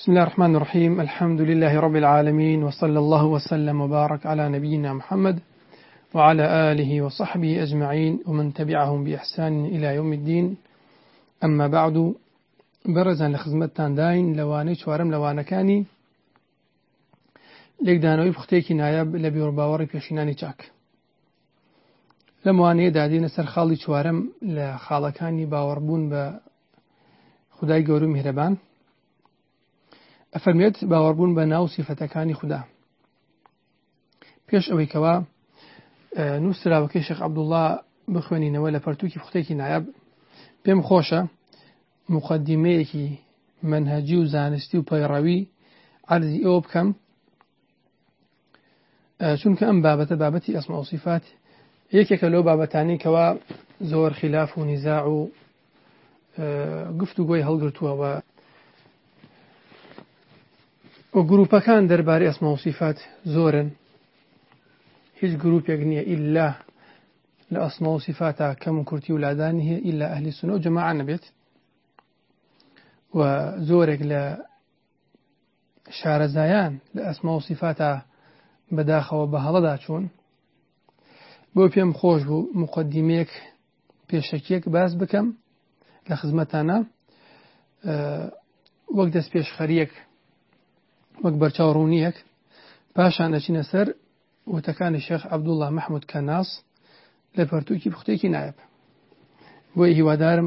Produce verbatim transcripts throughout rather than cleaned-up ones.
بسم الله الرحمن الرحيم. الحمد لله رب العالمين، وصلى الله وسلم وبارك على نبينا محمد وعلى آله وصحبه أجمعين ومن تبعهم بإحسان إلى يوم الدين. أما بعد، برزا لخدمتان داين لواني شوارم لوانكاني لێک دانەوەی بختێکی نایاب لە بیرۆباوەڕی پێشینانی چاک. لەم وانەیە دادینە سەر خاڵی چوارەم لە خاڵەکانی باوەڕبوون بە خودای گەورە و میهرەبان. ئەفەرمێت باوەڕبوون بە ناو سیفەتەکانی خودا. پێش ئەوەی کەوا نووسراوەکەی شێخ عەبدوڵڵا بخوێنینەوە لە پەرتووکی بختێکی نایاب، پێم خۆشە موقەدیمەیەکی مەنهەجی و زانستی و پەیڕەوی عەرزی ئەوە بکەم، چونکە ئەم بابەتە بابەتی ئەسما و صیفات یەکێکە لەو بابەتانی کەوا زۆر خلاف و نیزاع و گفتوگۆی هەڵگرتووە و گروپەکان دەربارەی ئەسما و صیفات زۆرن. هیچ گروپێک نییە ئیلا لە ئەسما و صیفاتە کەم و کورتی و لادانی هەیە ئیلا ئەهلی سونە و جەماعە نەبێت، و زۆرێک لە شارەزایان لە ئەسما و صیفاتە بەداخەوە بە هەڵەدا چوون. بۆ پێم خۆش بوو موقەدیمەیەک پێشەکیەک باس بکەم لە خزمەتانە، وەک دەست پێشخەریەک، وەک بەرچاوڕوونیەک، پاشان دەچینە سەر وتەکانی شێخ عەبدوڵڵا مەحموود کەناس لە پەرتووکی بختێکی نایاب. بۆیە هیوادارم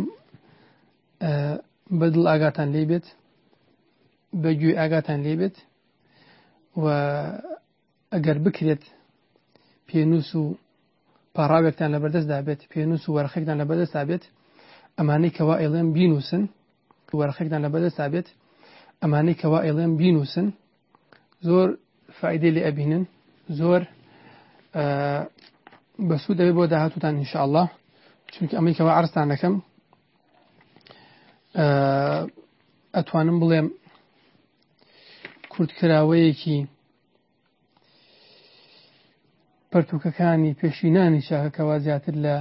بەدڵ ئاگاتان لێ بێت، بەگوێ ئاگاتان لێ بێت، و ئەگەر بکرێت پێنووس و پاڕاوێکتان لە بەردەستدا بێت، پێنووس و وەرەخێکتان لە بەردەستا بێت، ئەمانەی کەوا ئێڵێن بینووسن، وەرەخێکتان لە بەردەستا بێت، ئەمانەی کەوا ئێڵێن بینووسن، زۆر فائیدەی لێ ئەبینن، زۆر بەسوود دەبێت بۆ داهاتووتان ئینشاءالله. چونکە ئەمەی کەوا عەرزتان دەکەم ئەتوانم بڵێم کورتکراوەیەکی پەرتووکەکانی پێشینانی چاکەکەوا زیاتر لە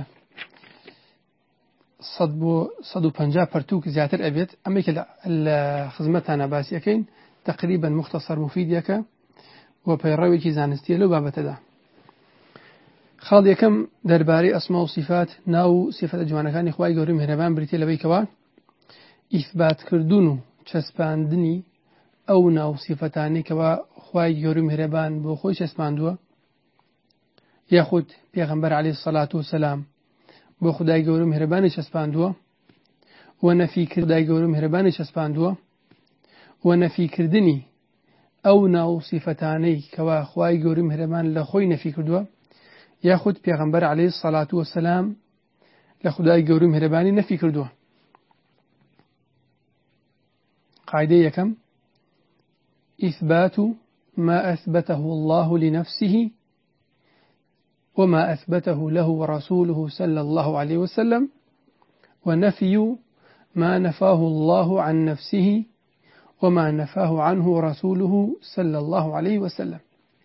سەد بۆ سەد و پەنجا پەرتووک زیاتر ئەبێت. ئەمێکە لە خزمەتانە باسی ئەەکەین، تەقریبەن مختصەر مفیدیەکە و پەیڕەوێکی زانستیە لەو بابەتەدا. خاڵ یەکەم دەربارەی ئەسما و صیفات، ناو سیفەتە جوانەکانی خوای گەورەی میهرەبان بریتێ لەوەی کەوا ئیثباتکردن و چەسپاندنی ئەو ناو سیفەتانی کەوا خوای گەورەی میهرەبان بۆ خۆی چەسپاندووە، یاخود پێغەمبەر عەلەیهی سەڵات وسەلام بۆ خودای گەورە میهرەبانی چەسپاندووە، و نەفیکردنی خودای گەورە میهرەبانی چەسپاندووە، و نەفیکردنی ئەو ناو سیفەتانەی کەوا خوای گەورە میهرەبان لە خۆی نەفی کردووە، یاخود پێغەمبەر عەلەیهی سەڵات وسەلام لە خودای گەورە میهرەبانی نەفی کردووە. قاعدەی یەکەم: إثبات ما أثبته الله لنفسه وما أثبته له ورسوله صلى الله عليه وسلم، ونفي ما نفاه الله عن نفسه وما نفاه عنه رسوله صلى الله عليه وسلم.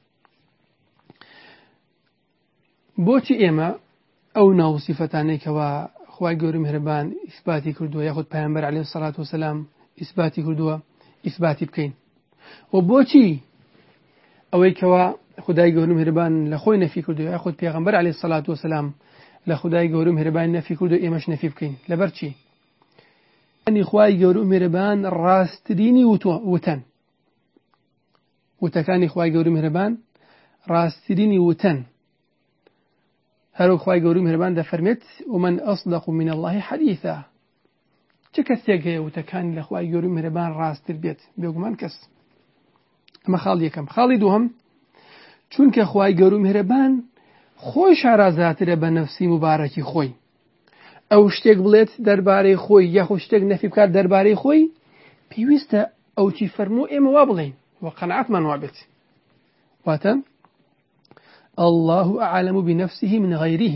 بۆچی ئێمە ئەو ناو سیفەتانەی کەوا خوای گەورە میهرەبان ئیثباتی کردووە، یاخود پەیامبەر عەلەیهی سەڵات وسەلام ئیثباتی کردووە، ئیثباتی بکەین؟ و بۆچی ئەوەی کەوا خودای گەورە میهرەبان لە خۆی نەفی کردووە، یاخود پێغەمبەر عەلەیهی سەڵات وسەلام لە خودای گەورە میهرەبان نەفی کردووە، ئێمەش نەفی بکەین؟ لەبەر چی؟ ئەنی خوای گەورە میهرەبان ڕاستترینی وتەن، وتەکانی خوای گەورە میهرەبان ڕاستترینی وتەن. هەروەک خوای گەورە میهرەبان دەفەرمێت: ومن أصدق من الله حديثا. چه کەسێک هەیە وتەکانی لە خوای گەورە میهرەبان ڕاستتر بێت؟ بێگومان کەس. ئەمە خاڵ یەکەم. خاڵی دووەم: چونکە خوای گەورە میهرەبان خۆی شارەزاترە بە نەفسی مبارەکی خۆی، ئەو شتێک بڵێت دەربارەی خۆی یاخود شتێک نەفی بکات دەربارەی خۆی، پێویستە ئەو چی فەرموو ئێمە وا بڵێین و قەنەعەتمان وا بێت. واتە الله أعلم بنفسه من غيره.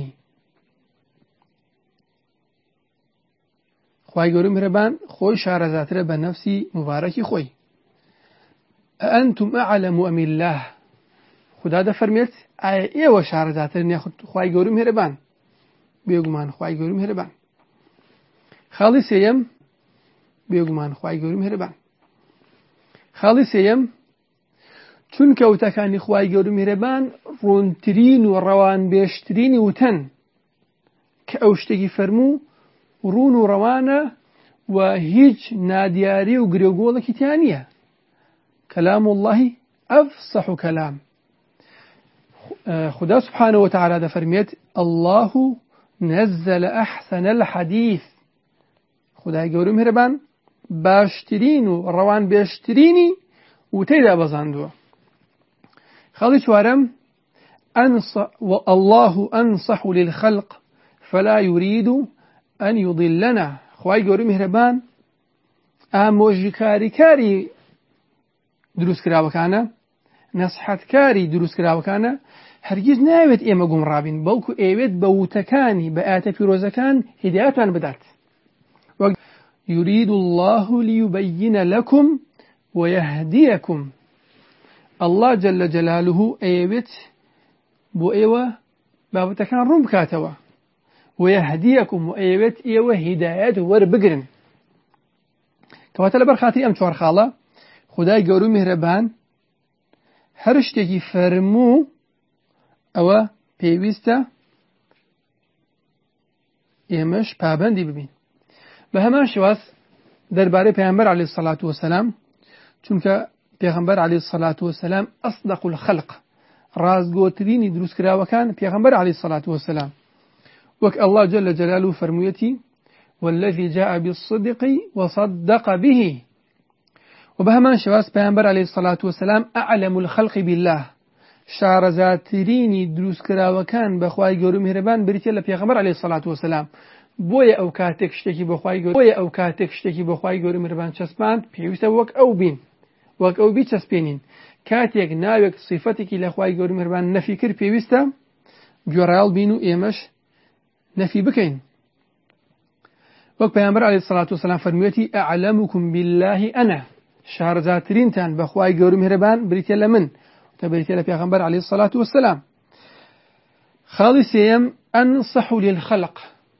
خوای گەورە میهرەبان خۆی شارەزاترە بە نەفسی مبارەکی خۆی. أأنتم أعلم أم الله؟ خدا دەفەرمێت ئایا ئێوە شارەزاترن یاخود خوای گەورە میهرەبان؟ بێگومان خوای گەورە میهرەبان. خاڵی سێیەم: بێگومان خوای گەورە میهرەبان. خاڵی سێیەم چونکە وتەکانی خوای گەورە میهرەبان ڕوونترین و ڕەوانبێشترینی وتەن کە ئەو شتێکی فەرموو ڕوون و ڕەوانە و هیچ نادیاری و گرێگۆڵێکی تیان نییە. کەلام الله ئەفسەح کەلام. خدا سبحانه وتعالى دەفەرمێت الله نزل أحسن الحديث. خدای گەورە میهرەبان باشترین و ڕەوانبێشترینی وتەیدا بەزاندووە. خاڵی چوارەم الله أنصح للخلق فلا يريد أن يضلنا. خوای گەورە میهرەبان ئامۆژگاریکاری دروستکراوەکانە، نەسحەتکاری دروستکراوەکانە، هەرگیز ناوێت ئێمە گومڕابین، بەڵکو ئەوێت بە وتەکانی بە ئاەتە پیرۆزەکان هیدایەتان بدات. يريد الله ليبين لكم ويهديكم. الله جل جلاله أيوت بو أيوة بابتا كان روم بكاتوا ويهديكم وأيوت أيوة هدايات وربقرن. كواتل برخاتي أم شوار خالة خداي قورو مهربان هرشتكي فرمو أو بيويستا يمش بابندي ببين. بهمان شواس درباري پیغمبر عليه الصلاة والسلام چونکە پێغەمبەر عليه الصلاة والسلام أصدق الخلق ڕازگۆترینی دروستکراوەکان پێغەمبەر عليه الصلاة والسلام وەک الله جل جلاله فرموویەتی والذي جاء بالصدق وصدق به. وبهمان شواس پێغەمبەر عليه الصلاة والسلام أعلم الخلق بالله شارەزاترینی دروستکراوەکان بەخوای گەورە میهرەبان بریتە لە پێغەمبەر عليه الصلاة والسلام. بۆیە ئەو کاتێک شتێکی بەخوای گەورە بۆیە ئەو کاتێک شتێکی بەخوای گەورە میهرەبان چەسپاند پێویستە وەک ئەو بین، وەک ئەو بیچەسپێنین. کاتێک ناوێک صیفەتێکی لە خوای گەورە میهرەبان نەفی کرد پێویستە گوێڕایەڵ بین و ئێمەش نەفی بکەین. وەک پەیامبەر عەلەیهی سەڵات وسەلام فەرموویەتی ئەعلەمکم بالله ئەنا شارەزاترینتان بەخوای گەورە میهرەبان بریتە لە من تە بریتە لە پێغەمبەر عەلەیهی سەڵات وسەلام. خاڵی سێیەم ئەنصەح للخەلق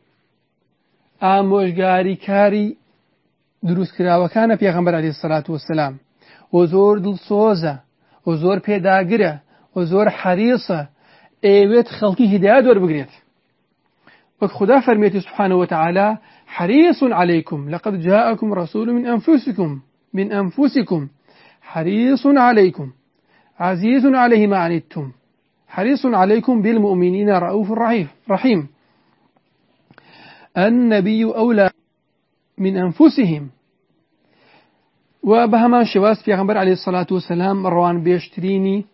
ئامۆژگاریکاری دروستکراوەکانە پێغەمبەر عەلەیهی سەڵات وسەلام و زۆر دڵسۆزە و زۆر پێداگرە و زۆر حەریصە ئەوێت خەڵکی هیدایەت وەربگرێت. وەک خدا فەرمێتی سبحانه وتعالى حريص عليكم لقد جاءكم رسول من أنفسكم من أنفسكم حريص عليكم عزيز عليه ما عنتم حريص عليكم بالمؤمنين رؤوف رحيم. النبي أولى من أنفسهم. وبهمان شواس پیغمبر عليه الصلاة والسلام روان بيشتريني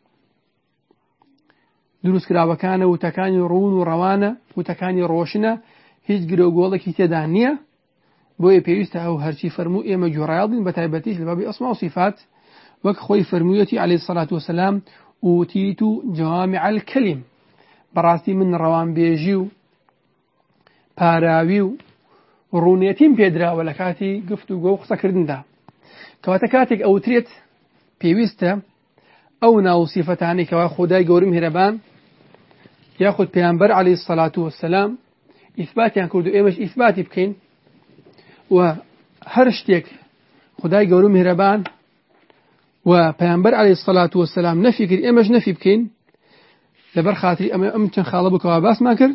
دروس کراوەکانە وتەکانی ڕوون و ڕەوانە وتەکانی ڕۆشنە هیچ گرێگۆڵێکی تێدا نییە. بۆیە پێویستە ئەو هەرچی فەرموو ئێمە گوێڕایەڵ بین بە تایبەتیش لە بابی ئەسما و صیفات وەک خۆی فەرموویەتی عەلەیهی الصلاة والسلام ئوتیت جوامع الکەلیم بەڕاستی من ڕەوانبێژی و پاراوی و ڕوونێتیم پێدراوە لە کاتی گفتوگۆ و قسەکردندا. کەواتە کاتێک ئەوترێت پێویستە ئەو ناو سیفەتانەی کەوا خودای گەورە میهرەبان یاخود پێغەمبەر عەلەیهی الصلاة والسلام ئیثباتیان کرد و ئێمەش ئیثباتی بکەین و هەر شتێک خودای گەورە میهرەبان و پێغەمبەر عەلەیهی الصلاة والسلام نەفی کرد ئێمەش نەفی بکەین. لەبەر خاتری ئەمە ئەم چەند خاڵە بکەوە باسمان کرد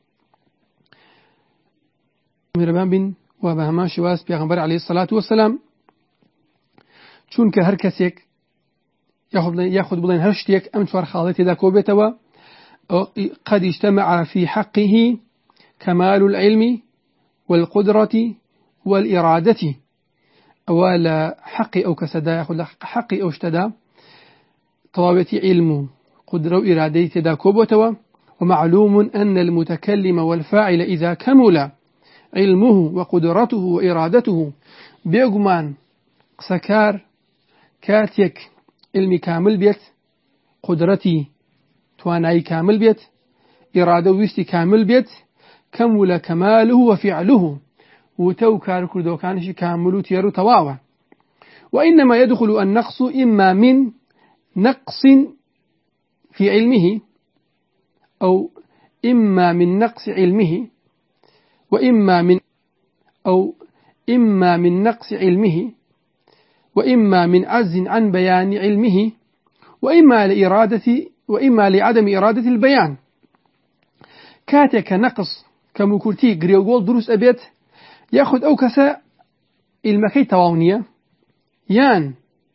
میهرەبان بین و بە هەمان شێواز پێغەمبەر عەلەیهی الصلاة والسلام چونکە هەر کەسێک ياخذ بڵێن هەر شتێک ئەم چوار خاڵەی تێدا کۆبێتەوە قد اجتمع في حقه كمال العلم والقدرة والإرادة. أولا حق أو كسدا ياخذ حق أو اشتدا طوابة علم قدرة وإرادة تدا كوبوتوا. ومعلوم أن المتكلم والفاعل إذا كمل علمه وقدرته وإرادته بيغمان سكار كاتيك علمي كامل بيت قدرتي تواناي كامل بيت إرادة ويستي كامل بيت كمل كماله وفعله وتو كاركو دو كانش كامل تيرو تواوا. وإنما يدخل النقص إما من نقص في علمه أو إما من نقص علمه وإما من أو إما من نقص علمه وإما من عجز عن بيان علمه وإما لإرادة وإما لعدم إرادة البيان كاتك نقص كمكورتي غريغول دروس أبيت ياخد أو كسا المكي تواونية يان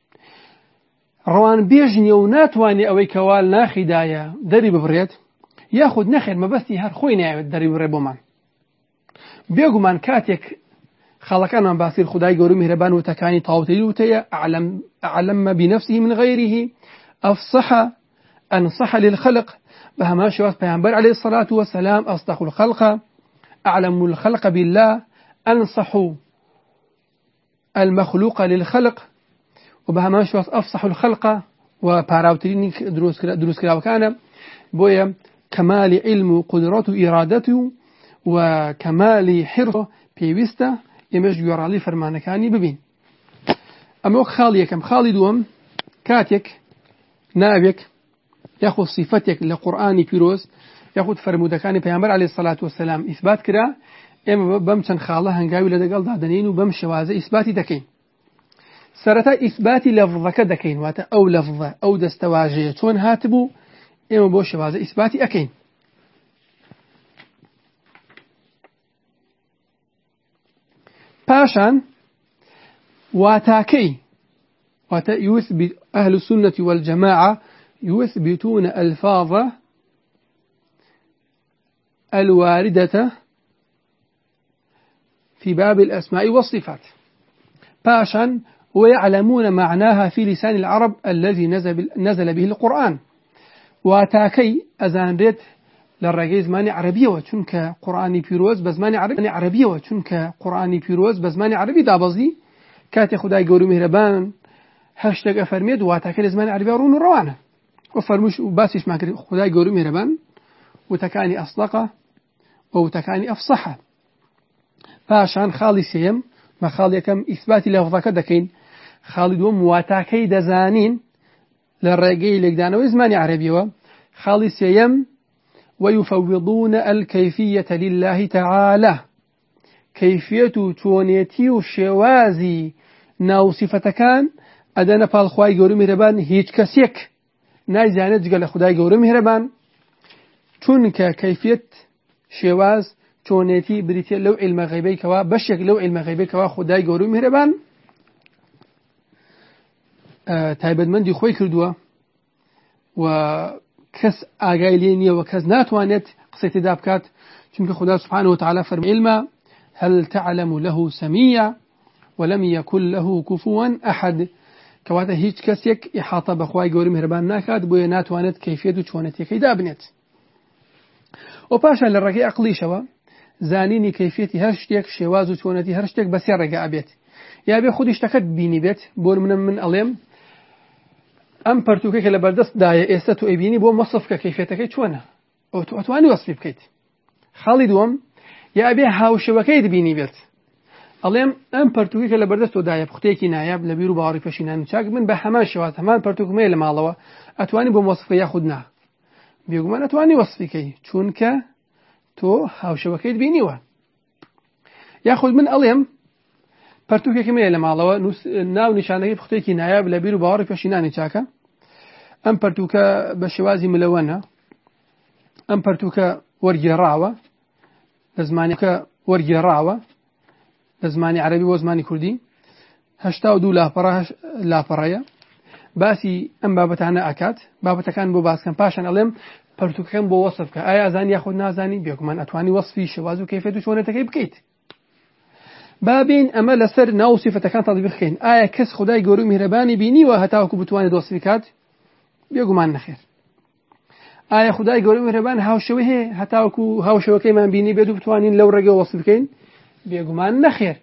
روان بيجني وناتواني أوي كوال ناخدايا دري ببريت ياخد نخير ما بس هر خوي نعيد دري ببريبومان بيقومان كاتك خلقنا باسير خداي قوري مهربان وتكاني طاوتي وتيا أعلم, أعلم بنفسه من غيره أفصح أنصح للخلق بهما شواس بيانبر عليه الصلاة والسلام أصدق الخلق أعلم الخلق بالله أنصح المخلوق للخلق وبهما شواس أفصح الخلق وباراوتريني دروس دروس كلا وكان بويا كمال علم قدرته إرادته وكمال حرصه بيوسته يمش جوارالي فرمانكاني ببين أما خالي كم خالي دوم كاتك نابك ياخذ صفتك لقرآن بيروز ياخذ فرمودكاني بيامبر عليه الصلاة والسلام إثبات كرا إما بمشن خالة هنجاوي لدقل دادنين وبمشي وازا إثباتي دكين سرتا إثباتي لفظك دكين واتا أو لفظة أو دستواجية تون هاتبو إما بوشي وازا إثباتي أكين باشان واتاكي واتا يثبت أهل السنة والجماعة يثبتون ألفاظ الواردة في باب الأسماء والصفات باشا ويعلمون معناها في لسان العرب الذي نزل, نزل به القرآن واتاكي أزانريت للرجال زماني عربية وشنك قرآني بيروز بزماني عربي عربية وشنك قرآني بيروز بزماني عربي دابزي كاتي خداي قوري مهربان هاشتاج أفرميد واتاكي زماني عربي رون روانه وفرموش وباسيش مع خداي قوري مهربان وتكاني أصدقه وتكاني أفصحه فعشان خالي سيم ما خالي كم إثبات لفظك دكين خالد ومواتاكي دزانين للرجال لقدانه وزماني عربي خالي سيم ويفوضون الكيفية لله تعالى كيفية تونيتي وشوازي ناوصفة كان أدانا بالخواي قوري مهربان هيج كسيك نايزانت قال خداي قوري مهربان چونك كيفية شواز تونيتي بريتي لو علم غيبي كوا بشك لو علم غيبي كوا خداي قوري مهربان آه تايبد من دي خوي كردوا وكس آقايلينية وكس ناتوانت قصيت دابكات چونك خدا سبحانه وتعالى فرم علم هل تعلم له سميع ولم يكن له كفوا أحد كواتا هيج كسيك إحاطة بخواي قوري مهربان ناكاد بويا ناتوانت كيفية چونتي كي دابنت وباشا للرقي أقلي شوا زانيني كيفية هرشتك شوازو چونتي هرشتك بس يرقى أبيت يا أبي خود اشتكت بيني بيت بور من من أليم أم برتوكيك لبردست داية إستو إبيني بو مصفك كيفيتك چونه وتواني وصفي بكيت خالي دوم يا أبي هاوشوكيت بيني بيت أليم أم برتوكيك لبردست داية بختيكي نايب لبيرو باوري فشينان چاك من بهمان شوات همان برتوك ميل مالوا أتواني بو مصفك ياخدنا بيقوم أنا تواني وصفك چونك تو هاوشوكيت بينيوا ياخد من أليم برتوكي كمية لمالوا ناو نشانه بختيكي نايب لبيرو باوري فشينان چاكا أم برتوكا بشوازي ملونة أم برتوكا ورقي راوة لزماني ورقي راوة لزماني عربي وزماني كردي هشتاو دو لافرا لافرايا باسي أم بابتانا أكاد بابتكان بو باس كان باشان ألم برتوكان بو وصفك آيا زاني ياخد نازاني بيكم من أتواني وصفي شوازو كيفيتو شونتك بكيت بابين أما لسر ناو صفتكان تطبيقين آيا كس خداي قوري مهرباني بيني وهتاوكو بتواني دوصفكات بيكم من نخير آيا خداي قوري مهربان هاوشوه هتاوكو هاوشوه كيمان بيني بيدو بتوانين لو رقو وصفكين بيكم من نخير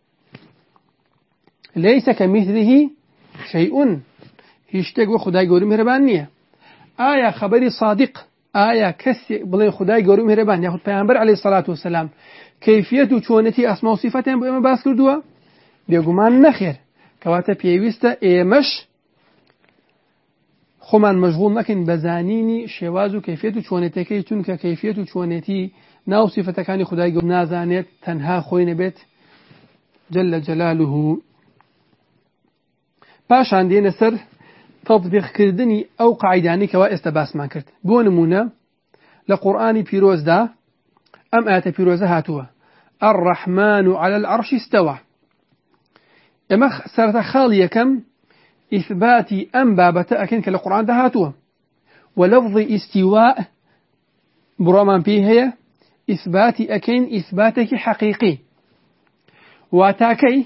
ليس كمثله شيء هشتاق وخداي قوري مهربان نية آية خبري صادق آية كسي بلين خداي قوري مهربان ياخد پیغمبر عليه الصلاة والسلام كيفية چونتي اسماء وصفتين بو اما باس كردوا بيقومان نخير كواتا بيويستا ايمش خمان مشغول نكن بزانيني شوازو كيفية چونتي كي چونك كيفية چونتي ناو صفتكاني خداي قوري نازانيت تنها خوين بيت جل جلاله پاشان دێنە سەر تەطبیقکردنی ئەو قاعیدانەی کەوا ئێستا باسمان کرد. بۆ نمونە لە قورئانی پیرۆزدا ئەم ئاەتە پیرۆزە هاتووە الرحمن على العرش استوى. ئێمە سەرەتا خاڵی یەکەم ئیثباتی ئەم بابەتە ئەکەین کە لە قورئاندا هاتووە وەلەفظی ئیستیواء بڕوامان پێی هەیە ئیثباتی ئەکەین ئیثباتێکی حەقیقی واتاکەی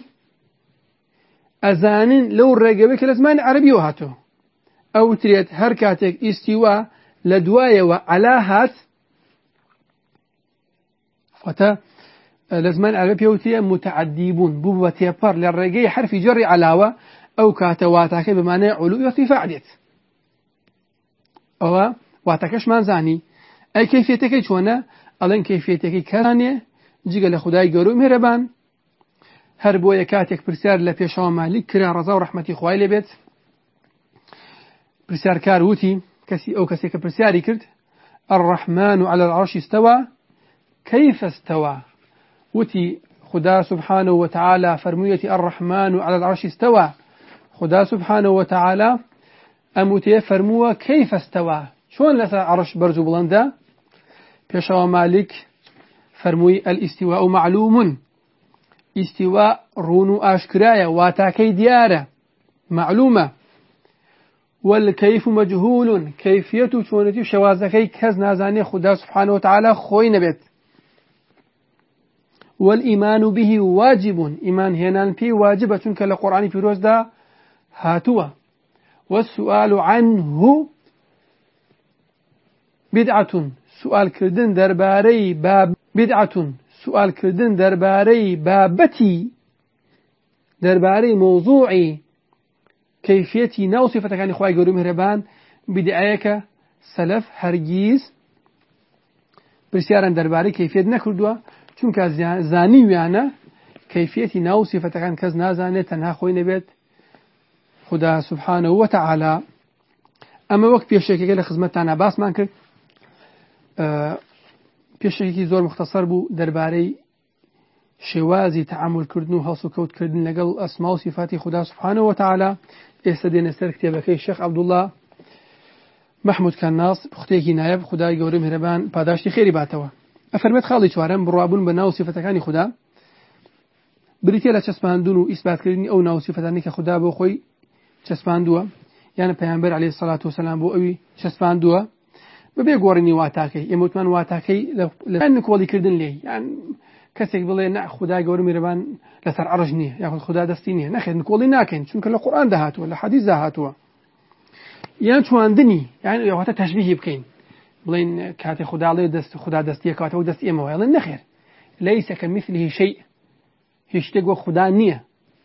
ئەزانن لەو ڕێگەوەی کە لە زمانی عەرەبیەوە هاتووە ئەو ترێت هەر کاتێک ئیستیوا لە دوایەوە عەلا هات واتە لە زمانی عەرەبی پێوترێ متعەدی بوون بوو بە تێپەڕ لە ڕێگەی حرفی جەڕی عەلاوە ئەو کاتە واتاکەی بەمانای عولو وارتفاع دێت. ئەوە واتاکەشمان زانی ئەی کەیفیەتەکەی چۆنە ئەڵێن کەیفیەتەکەی کەرانێ جگە لە خودای گەورە و میهرەبان هەر بۆیە کاتێک پرسیار لە پێشەوە مالیک کرا ڕەزا و ڕەحمەتی خوای لێبێت پرسیارکار وتی کەسی ئەو کەسێک کە پرسیاری کرد الرحمن على العرش استوى كيف استوى وتی خدا سبحانه وتعالى فرمويتي الرحمن على العرش استوى خدا سبحانه وتعالى أموتي فرموه كيف استوى شون لسا عرش برزو بلندا بيشاو مالك فرموي الاستواء معلوم استواء رونو أشكرايا واتاكي ديارة معلومة والكيف مجهول كيفية شونتي شوازكي كز نازاني خدا سبحانه وتعالى خوي نبت والإيمان به واجب إيمان هنان في واجبة چونك لقرآن في روز دا هاتوا والسؤال عنه بدعة سؤال كردن درباري باب بدعة سؤال كردن درباري بابتي درباري موضوعي كيفيتي نوصفة كان إخوائي قولوا مهربان بدعيك سلف هرجيز برسيارا درباري كيفية نكردوا چونك زاني ويانا كيفيتي نوصفة كان كز نازاني تنها خوي نبيت خدا سبحانه وتعالى. أما وقت بيشكي لخدمتنا باس ما كرت بيشكي زور مختصر بو درباري شوازي تعامل كردن وهلسو كوت كردن لقل أسماء وصفات خدا سبحانه وتعالى استدين سر كتابك الشيخ عبد الله محمود كناص بختيكي نايب خدا يقوري مهربان باداشتي خيري باتوا أفرمت خالي شوارم بروابون بناو صفتكاني خدا بريتي لا چسباندون و إثبات كردني أو ناو صفتاني كخدا بو خوي چسباندوا يعني پیامبر عليه الصلاة والسلام بو أوي چسباندوا ببي گورني واتاكي يموتمان واتاكي لأنك ولي كردن لي يعني كسيك بلي نا خدا گور ميربان لسر عرش نيه ياخذ خدا دستي نيه ناخذ نقولي ناكن چونك القرآن دهات ولا حديث دهاتوا يعني چواندني يعني يا هتا تشبيه بكين بلين كاتي خدا عليه دست خدا دستي كاتي ودست إما ولا نخير ليس كمثله شيء هشتغو خدا نيه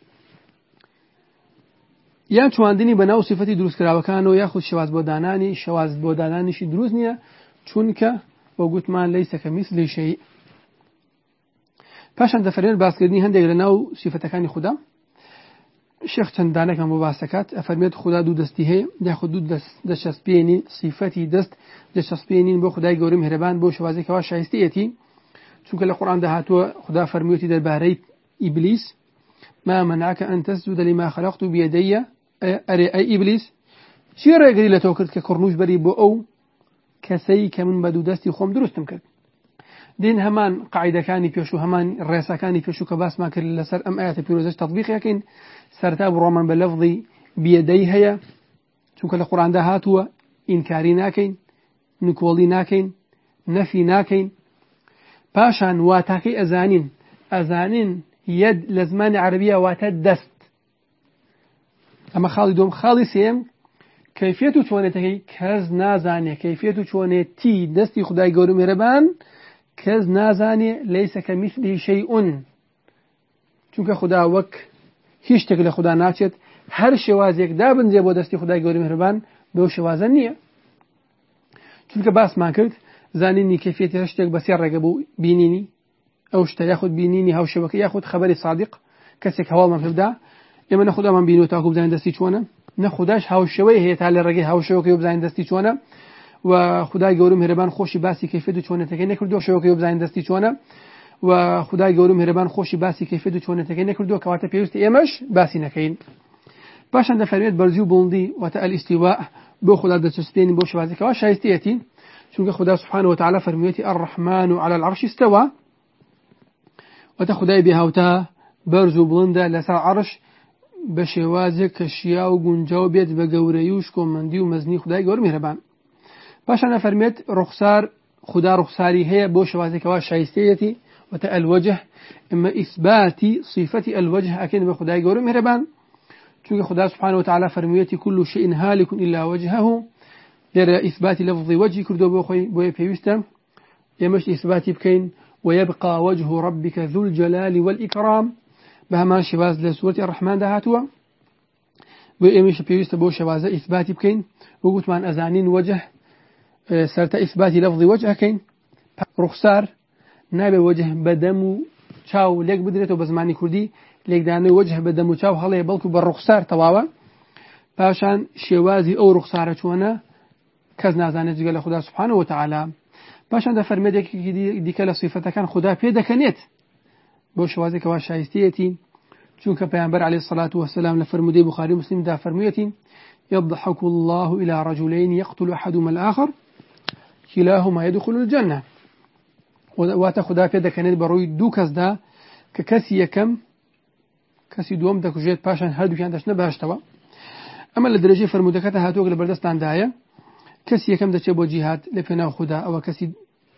يعني چواندني بناو صفتي دروس كراوكانو ياخذ شواز بوداناني شواز بوداناني شي دروس نيه چونك وقوتمان ليس كمثله شيء پاشان دەفەرمێت باسکردنی هەندێک لەناو صفەتەکانی خوددا شێخ چەندانێکم بۆ باسەکات ئەفەرمێت خوددا دوو دەستی هەیە یاخود دوو دەچەسپێنین صفەتی دەست دەچەسپێنین بۆ خودای گەورەی مهرەبان بۆ شێوازێکەوە شایستەیەتی چونکە لە قورئاندا هاتووە خوددا فەرموویەتی دەربارەی ئیبلیس ما منعك أن تسجد لما خلقت بيدي أري أي إبليس چی ڕێگری لە تۆ کرد کە کڕنوش بەری بۆ ئەو کەسەی کە من بە دوو دەستی خۆم دروستم کرد دين همان قاعدة كاني بيشو همان الرئاسة كاني بيشو كباس ما كل لسر أم آيات بيروزش تطبيق يكين سرتاب رومان بلفظي بيدي هيا شو كل القرآن ده هاتوا إنكاري ناكين نكولي ناكين نفي ناكين باشان واتاكي أزانين أزانين يد لزمان عربية واتد دست أما خالي دوم خالي سيم كيفية شوانتكي كز نازانية كيفية شوانتي دستي خداي قولي مهربان كز نازاني ليس كمثله شيء چونك خدا وك هیچ تك لخدا ناچت هر شوازيك دابن زي بو دستي خداي قولي مهربان بو شوازن نية چونك باس ما كرت زانيني كيفية هشتك بسير رقبو بينيني او شتا ياخد بينيني هاو شبكي ياخد خبري صادق كسك هوال من فبدا اما نخدا من بينو تاكو بزاين دستي چوانا نخداش هاو شوي هي تالي رقي هاو شوكي بزاين دستي چوانا و خدای گەورە مهرەبان خۆشی باسی کەیفیەت و چۆنێتەکەی نەکردو شەوەکەی بزانین دەستی چۆنە و خدای گەورە مهرەبان خۆشی باسی کەیفیەت و چۆنێتەکەی نەکردو کەواتە پێویستە ئێمەش باسی نەکەین باشان دەفەرمێت بەرزی و بڵندی واتە الاستیواء بۆ خوددا دەچەسپێنی بۆ شێوازێکەوە شایستەیەتی چونکە خوددا سبحانه وتعالى فەرموویەتی الرحمن على العرش استوى واتە خودای بێهاوتا بەرز و بڵندە لەسەر عەرش بە شێوازێک کە شیا و گونجاو بێت بە گەورەی و شکۆمەندی و مەزنی خودای گەورە میهرەبان. پاشان دەفەرمێت ڕوخسار خوددا ڕوخساری هەیە بۆ شێوازێکەوە شایستەیەتی واتە الوجه اما اثباتی صفەتی الوجه ئەکەن بە خودای گەورە میهرەبان چونکە خوددا سبحانه وتعالى فەرموویەتی كل شيء هالك إلا وجهه لێرە إثباتی لفظی وجهی کردو بۆ خۆی بۆیە پێویستە ئێمەش إثباتی بکەین ويبقى وجه ربك ذو الجلال والإكرام بهمان شواز لسورة الرحمن دهاتوا وإيمش بيوست بو شواز إثباتي بكين وقلت من أزانين وجه سرت إثباتي لفظ وجه كين رخصار نابي وجه بدمو شاو ليك بدرته بزماني كردي ليك داني وجه بدمو شاو هلا يبلكو بالرخصار تواوا باشان شوازي أو رخصارة شوانا كزنا زانت قال خدا سبحانه وتعالى باشان ده فرمدك دي كلا صفته كان خدا بيدا كنيت بۆ شوازێکەوە شایستەیەتی چونکە پەیامبەر عليه الصلاة والسلام لفرمودي بخاري مسلم دا فرموویەتی يضحك الله إلى رجلين يقتل أحدهما الآخر كلاهما يدخل الجنة واتە خدا پێ دەکەنێت بەڕووی دوو کەسدا کە کەسی یەکەم کەسی دووەم دەکوژێت پاشان هەردووکیان دەچنە بەهەشتەوە. ئەمە لە دەرەجەی فرموودەکەتە هاتووەک لە بەردەستاندایە کەسی یەکەم دەچێت بۆ جیهاد لە پێناو خوددا ئەوە کەسی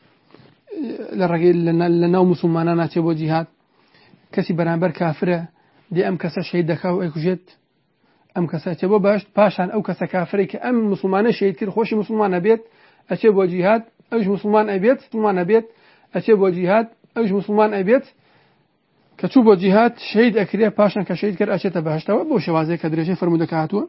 لە ڕێگەی لە ناو موسڵمانان ناچێت بۆ جیهاد کەسی بەرامبەر کافرە دێ ئەم کەسە شەهید دەکا و ئەیکوژێت ئەم کەسە ئەچێ بۆ بەهەشت پاشان ئەو کەسە کافرەی کە ئەم موسڵمانە شەهید کرد خۆشی موسڵمان ئەبێت ئەچێ بۆ جیهاد ئەوش موسڵمان ئەبێت موسڵمان ئەبێت ئەچێ بۆ جیهاد ئەوش موسڵمان ئەبێت کە چوو بۆ جیهاد شەهید ئەکرێ پاشان کە شەهید کرد ئەچێتە بەهەشتەوە بۆ شێوازەیە کە درێژەی فەرموودەکە هاتووە.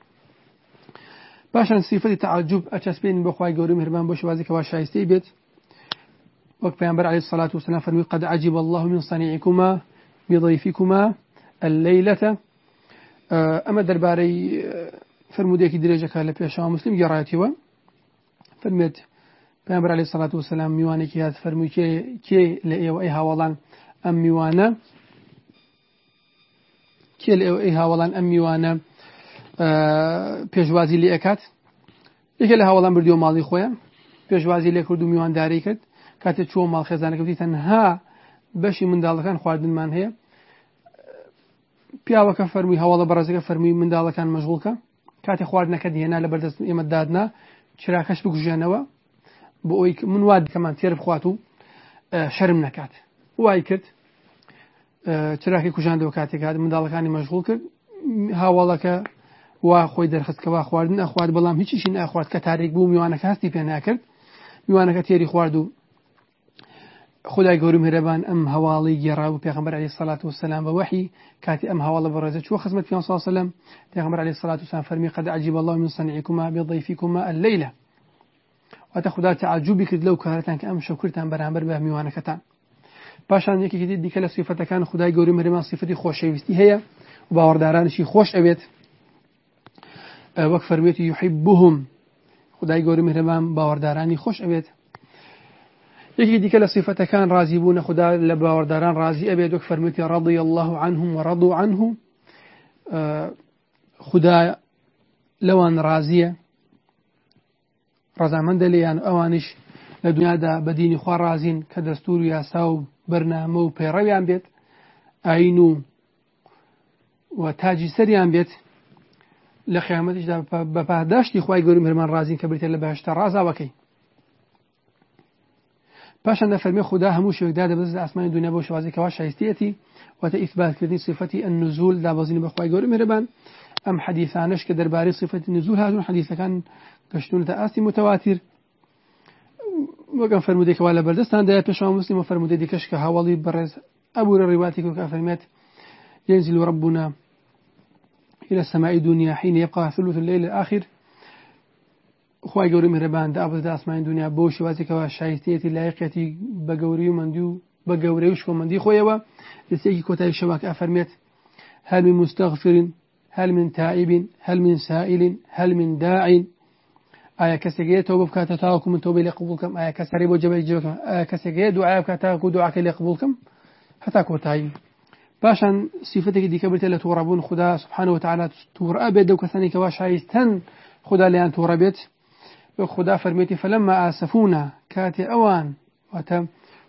پاشان صفەتی تعجب ئەچەسپێنی بۆ خوای گەورەی میهرەبان بۆ شێوازێکەوە شایستەی بێت وەک پەیامبەر عليه الصلاة والسلام فەرمووی قد عجب الله من صنيعكما بضيفكما الليلة أما درباري فرموديك درجة لە پێشەوە مسلم گەڕایەتەوە فەرمێت پەیامبەر عليه الصلاة والسلام میوانێکی هات فەرمووی کێ لە ئێوە ئەی هاوڵان ئەم میوانە کێ لە ئێوە ئەی هاوڵان ئەم میوانە پێشوازی لێ ئەکات یەکێ لە هاوڵان بردیەوە ماڵی خۆیان پێشوازی لێ کرد و میوانداری کرد کاتێک چووە ماڵ خێزانەکەوتی تەنها بەشی منداڵەکان خواردنمان هەیە پیاوەکە فەرمووی هەواڵە بەڕێزەکە فەرمووی منداڵەکان مەشغوڵکە کاتێک خواردنەکە دێنا لە بەردەست ئێمە دادنا چراکەش بکوژێنەوە بۆ ئەوی من وا دکەمان تێر بخوات و شەرم نەکات وای کرد چراکی کوژاندەوە کاتێک هات منداڵەکانی مەشغوڵ کرد هاوڵەکە وا خۆی دەرخستکەوە خواردن ئەخوارد بەڵام هیچیشی نەخوارد کە تارێک بوو میوانەکە هەستی پێ ناکرد میوانەکە تێری خوارد و خدای گەورەی میهرەبان ئەم هەواڵی گێڕا و پێغەمبەر عەلەیهی سەڵات وەسەلام بە وەحی کاتی ئەم هەواڵە بەڕێزە چووە خزمەت پێ سەڵ سەلەم پێغەمبەر عەلەیهی سەڵات وەسەلام فەرمی قەد عەجیب الله من صنیعکما بضیفکما اللەیلە واتە خدا تعجبی کرد لەو کارەتان کە ئەم شەو کردتان بەرامبەر بە میوانەکەتان. پاشان یەکێکی دیکە لە صیفەتەکان خدای گەورەی میهرەبان صیفەتی خۆشەویستی هەیە و باوەڕدارانشی خۆش ئەوێت وەک فەرموویەتی یحبهم خدای گەورەی میهرەبان باوەڕدارانی خۆش ئەوێت. یەکی دیکە لە صیفەتەکان ڕازی بوونە خدا لە باوەڕداران ڕازی ئەبێت وەک فەرموویەتی رضی الله عنهم ورضوا عنه خدا لەوان ڕازیە ڕەزامەندە لێیان ئەوانش لە دنیادا بە دینی خوا ڕازین کە دەستور و یاسا و بەرنامە و پەیڕەویان بێت ئاین و و تاجی سەریان بێت لە قیامەتیشدا بە پاداشتی خوای گەورەی میهرەبان ڕازین کە بریتە لە بەهەشتە ڕازاوەکەی. پاشان دەفەرمێ خدا هەموو شوێکدا دەبەست لە ئاسمانی دنیا بۆ شێوازێکەوە شایستەیەتی واتە ئیثباتکردنی صفەتی النزول دابەزینی بە خوای گەورەی میهرەبان. ئەم حەدیثانەش کە دەربارەی صفەتی نزول هاتوون حەدیثەکان گەشتونەتە ئاستی متەواتر وەکەم فەرموودێکەوە لە بەردەستاندایە پێشەوە مسلم و فەرموودەی دیکەش کە هەواڵی بەڕێز ئەبوورە ڕیواتی کە فەرمێت ينزل ربنا إلى السماء الدنيا حين يبقى ثلث الليل الآخر خوای گەورەی میهرەبان دابەزێتە ئاسمانی دنیا بۆ شێوازێکەوە شایستەیەتی لایقەتی بە گەورەی و مەندی و بە گەورەی و شکۆمەندی خۆیەوە لەسێکی کۆتایی شەوە کە ئەفەرمێت هل من مستغفر هل من تائب هل من سائل هل من داع ئایا کەسێکەیە تەوبە بکاتە تاوەکو من تەوبەی لێ قبوڵ بکەم ئایا کەسێک بۆ جەبەی جێ بکەم ئایا کەسێکەیە دوعای بکات تاوەکو دوعاکەی لێ قبوڵ بکەم هەتا کۆتایی. باشان صفتك دي كبرت لا توربون خدا سبحانه وتعالى تور أبد وكثني كواش عايزتن خدا ليان توربت خدا فرميتي فلما آسفونا كاتي أوان وتم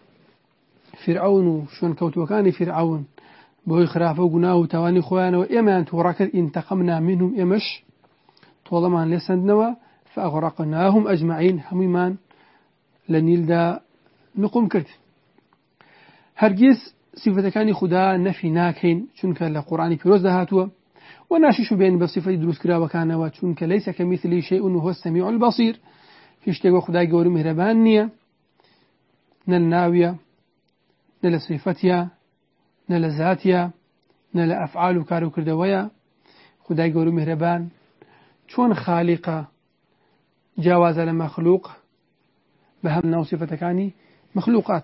فرعون شون كوت وكان فرعون بوي خرافه وقناه تواني خوانا وإما أن توركت انتقمنا منهم إمش طالما لسندنوا فأغرقناهم أجمعين هميمان لنيل دا نقوم كرت هرگز صفتكاني خدا نفي ناكين چونك لقرآن پیروز دهاتوا وناشش بين بصفة دروس كرا وكانوا چونك ليس كمثله شيء وهو السميع البصير هشتغو خدا قول مهربان نية نل ناوية نل صفتيا نل ذاتيا نل أفعال كارو كردويا خدا قول مهربان چون خالقة جاوز لمخلوق بهم ناو صفتكاني مخلوقات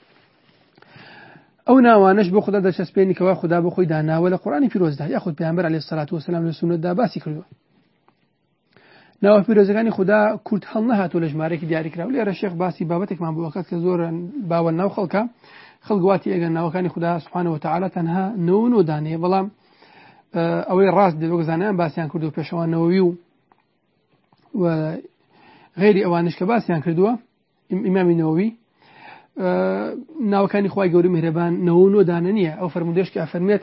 أو ناوانش بو خدا دشسبيني كوا خدا بو خوي دانا ولا قرآن فيروز ده ياخذ پیامبر عليه الصلاة والسلام لسنة دا باسي كردو ناو فيروزگاني خدا كرت هل نهاتو لجماري كي دياري كراو لي الشيخ باسي بابتك ما بو وقت كزور باول ناو خلقا خلقواتي اگه ناو كاني خدا سبحانه وتعالى تنها نون وداني بلام اوي راس دي وغزانان باسيان كردو بيشوان نوويو وغيري اوانش كباسيان كردو امام النووي ناو كان خواي قوري مهربان نون ودانانية أو فرموديش كأفرميت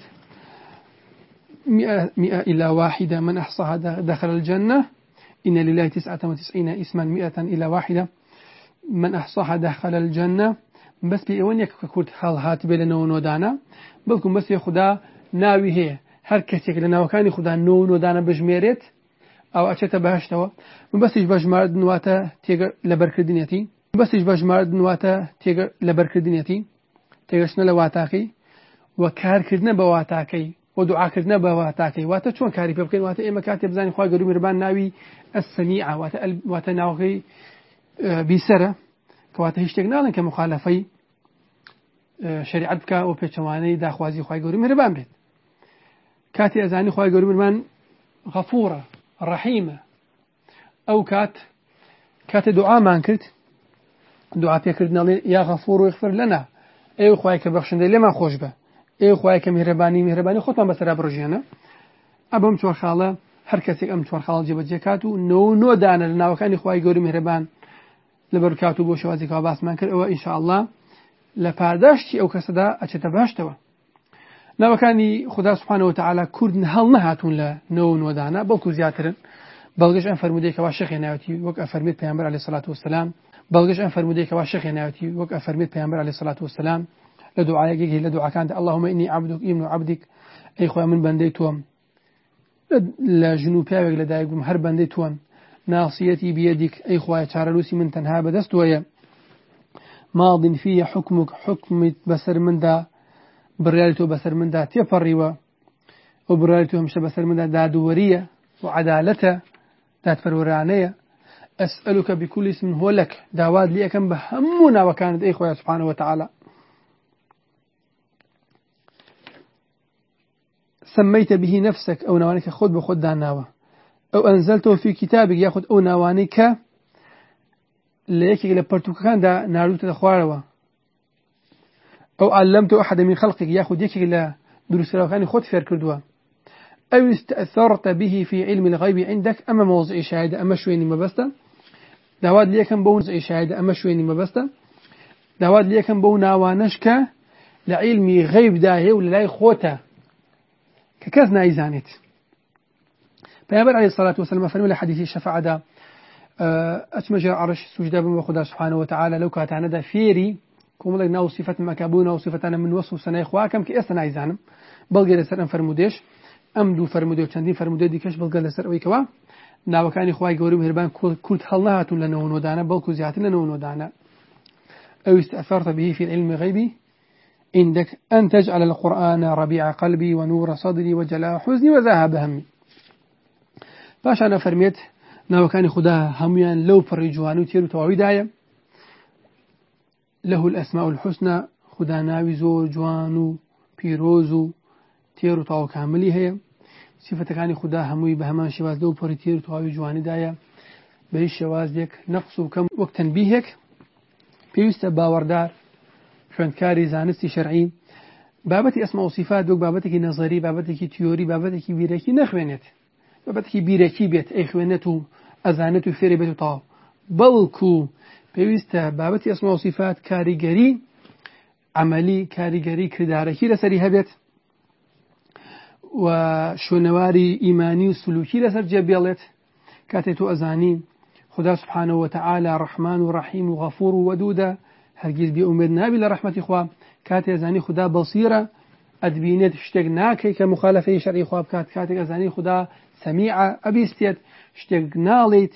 مئة, مئة إلى واحدة من أحصاها دخل الجنة إن لله تسعة وتسعين اسما مئة إلى واحدة من أحصاها دخل الجنة بس بيوان يككورت حال هات بلا نون ودانا بلكم بس يخدا ناوي هي هر كسيك لناو كان يخدا نون ودانا بجميرت أو أشتا بهشتوا بس يجبجمار دنواتا تيغر لبركردينيتي بسیج بجمارد نواتا تیگر لبرکردنیتی تیگرشنا لواتاقی و کار کردن بواتاقی و دعا کردن بواتاقی واتا چون کاری بکن واتا اما کاتب زنی خواه گروه مربان ناوی السمیع واتا واتا ناوی بیسره كواتا هشتگ نالن كمخالفي شريعت بك أو بيتشواني داخوازي خواه گروه مربان بيت كاتي أزاني خواه گروه مربان غفورة رحيمة أو كات كات دعاء ما انكرت دعاء فيكردنا لي يا غفور ويغفر لنا اي خويا كبخشن لي ما خوش به اي خويا كمهرباني مهرباني خطا بسرا برجينا ابم تو خاله هر کسی ام تو خاله جبه جکاتو نو نو دان لنا وكان خويا گوري مهربان لبركاتو بو شوازي کا باس من كر او ان شاء الله لپارداشتي او كسدا اچته باشتوا نا وكاني خدا سبحانه وتعالى كردن هل نهاتون لا نو نو دانا بلكو زياترن بلغش ان فرمودي كوا شيخ ناوتي وك افرميت پیغمبر عليه الصلاه والسلام بلغش ان فرمودي كوا شيخ ناوتي وك افرميت پیغمبر عليه الصلاه والسلام لدعائك لدعاء كانت اللهم اني عبدك ابن عبدك اي خويا من بنديتهم لجنوب ياك لدايقهم هر بنديتهم ناصيتي بيدك اي خويا تشارلوسي من تنها بدست ويا ماض في حكمك حكم بسر من دا بريالته بسر من دا تفريوا وبريالته مش بسر من دا دادوريه وعدالته ذات فرورانية أسألك بكل اسم هو لك داواد لي أكن بهمنا وكانت إخوة سبحانه وتعالى سميت به نفسك أو نوانك خد بخد داناوة أو أنزلته في كتابك ياخد أو نوانك ليك لبرتوك كان دا ناروت الأخواروا أو علمته أحد من خلقك ياخد يك إلى دروس الأخواني خد فير كردوا أو استأثرت به في علم الغيب عندك أما موضع شاهدة أما شويني مبسطة داواد ليكن بو موضع شاهدة أما شويني مبسطة داواد ليكن بو ناوانشك لعلمي غيب داهي ولا لا خوته ككذنا إيزانت فيابر عليه الصلاة والسلام فرمي لحديث الشفاعة دا أتمجر عرش سجدا بمخدا سبحانه وتعالى لو كاتانا دا فيري كوم لك ناو صفة مكابونا وصفتنا من وصف سنة إخواكم كإستنا إيزانم بلغي لسر أن فرموديش أم دو فرموده و چندین فرموده دیکش بلگل لسر اوی کوا ناوکانی خواهی گوری مهربان کلت حل نهاتون لنون ودانا بلکو زیادتن لنون ودانا أو استأثرت به في العلم غيبي عندك أن تجعل القرآن ربيع قلبي ونور صدري وجلاء حزني وذهب همي باش أنا فرميت ناوكاني خدا هميان لو فرجوانو تيرو تواوي دايا له الأسماء الحسنى خدا ناوي زور جوانو بيروزو تيرو تاو كاملي هي صفة كاني خدا هموي بهمان شواز دو بوري تيرو تاوي جواني دايا بهش شواز ديك نقص وكم وقتا بيهك بيوست باوردار شوان كاري زانستي شرعي بابەتی ئەسما و صیفات وەک بابەتێکی نەزەری بابەتێکی تیۆری بابەتێکی بیرەکی نەخوێنێت بابەتێکی بیرەکی بێت ئەی خوێنێت و ئەزانێت و فێری بێت و تاو بەڵکو پێویستە بابەتی ئەسما و صیفات کاریگەری عملی کاریگەری کردارەکی لەسەری هەبێت و شوێنەواری ئیمانی و سلوکی لەسەر جێبێڵێت کاتێک تۆ ئەزانی خدا سبحانه وتعالى رحمن و رحیم و غەفور و وەدودە هەرگیز بێئومێد نابی لە ڕەحمەتی خوا کاتێک ئەزانی خدا بەصیرە ئەدبینێت شتێک ناکەی کە مخالفەی شەرعی خوا بکات کاتێک ئەزانی خدا سەمیعە ئەبیستێت شتێک ناڵێیت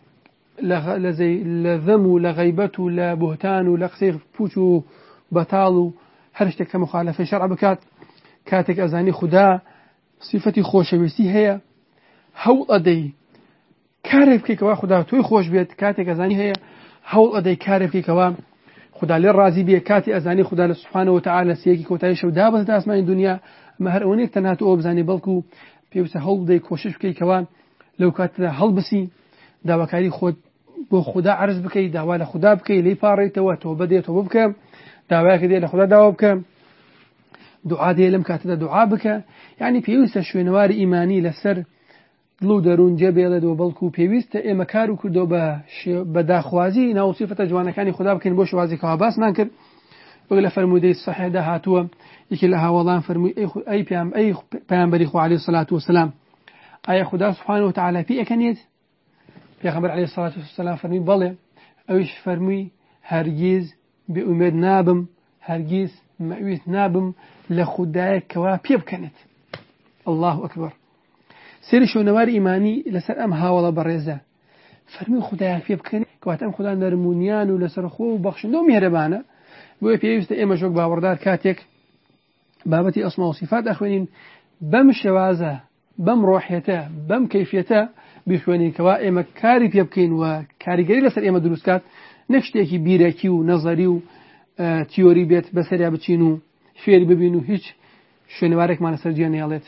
لە ذەم و لە غەیبەت و لە بوهتان و لە قسەی پوچ و بەتاڵ و هەر شتێک کە مخالفەی شەرع بکات کاتێک ئەزانی خدا صفەتی خۆشەویستی هەیە هەوڵ ئەدەی کارێک بکەیتەوە خدا تۆی خۆش بێت کاتێک ئەزانی هەیە هەوڵ ئەدەی کارێک بکەیتەوە خدا لێ ڕازی بێ کاتی ئەزانی خدا لە سبحانه وتعالى سیەکی کۆتایی شەو دابەزێتە ئاسمانی دنیا ئەمە هەر ئەوەیەک تەنها تۆ ئەوە بزانی بەڵکو پێویستە هەوڵ بدەی کۆشش بکەیتەوە لەو کاتەدا هەڵبسی داواکاری خۆت بۆ خدا عرض بکەیت داوا لە خدا بکەیت لێی پاڕێتەوە تۆ بدێت تۆ بکە داوایەکە دێ لە خدا داوا بکە دوعا دێ لەم کاتەدا دوعا بکە یعنی پێویستە شوێنەواری ئیمانی لەسەر دڵ و دەروون جێبێڵێتەوە بەڵکو پێویستە ئێمە کار و کردو بە داخوازی ناو صیفەتە جوانەکانی خدا بکەین بۆ شوازی کەوا باسمان کرد وەک لە فەرموودەی سەحیحدا هاتووە یەکێک لە هاوڵان فەرمووی ئەی پەیامبەری خوا عەلەیهی سەڵات وەسەلام ئایا خدا سبحانه وتعالى پێ ئەکەنێت پێغەمبەر عەلەیهی سەڵات وەسەلام فەرمووی بەڵێ ئەویش فەرمووی هەرگیز بێئومێد نابم هەرگیز مەویست نابم لە خودایەک کەوا پێ بکەنێت الله ئەکبەر سێری شوێنەواری ئیمانی لەسەر ئەم هاوڵە بەڕێزە فەرمی خدایان پێ بکەنێت کەواتە ئەم خدا نەرمونیان و لەسەر خۆ و بەخشندە و میهرەبانە بۆیە پێویستە ئێمە ژۆک باوەڕدار کاتێک بابەتی ئەسما و صیفات ئەخوێنین بەم شێوازە بەم ڕۆحیەتە بەم کەیفیەتە بخوێنین کەوا ئێمە کاری پێ بکەین و کاریگەری لەسەر ئێمە دروستکات نەک شتێکی بیرەکی و نەزەری و تیۆری بێت بەسەریا بچین و فێری ببین و هیچ شوێنەوارێکمان لەسەر جێ نێڵێت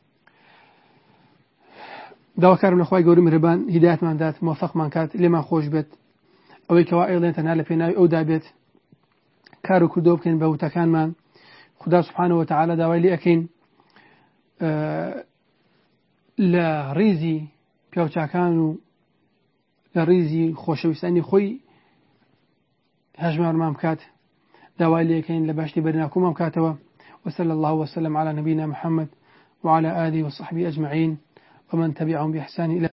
داواکارم لە خوای گەورەی میهرەبان هیدایەتمان دات موفقمان کات لێمان خۆش بێت ئەوەی کەوا ئێڵێن تەنها لە پێناوی ئەودا بێت کار و کردۆ بکەین بە وتەکانمان خدا سبحانه وتعالى داوای لێ ئەکەین لە ڕیزی پیاوچاکان و لە ڕیزی خۆشەویستانی خۆی هەژمارمان بکات داوای لێ ئەکەین لە باشتی بەرناکۆمان بکاتەوە وصلى الله وسلم على نبينا محمد وعلى آله وصحبه أجمعين ومن تبعهم بإحسان إلى